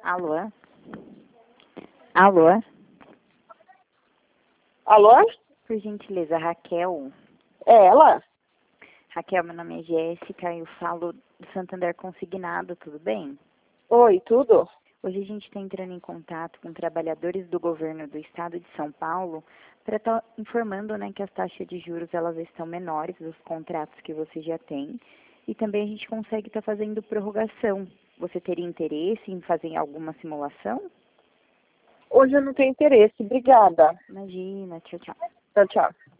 Alô? Alô? Alô? Por gentileza, Raquel. É ela? Raquel, meu nome é Jéssica, eu falo do Santander Consignado, tudo bem? Oi, tudo? Hoje a gente está entrando em contato com trabalhadores do governo do estado de São Paulo para estar informando, né, que as taxas de juros elas estão menores dos contratos que você já tem e também a gente consegue estar fazendo prorrogação. Você teria interesse em fazer alguma simulação? Hoje eu não tenho interesse, obrigada. Imagina, tchau, tchau. Tchau, tchau.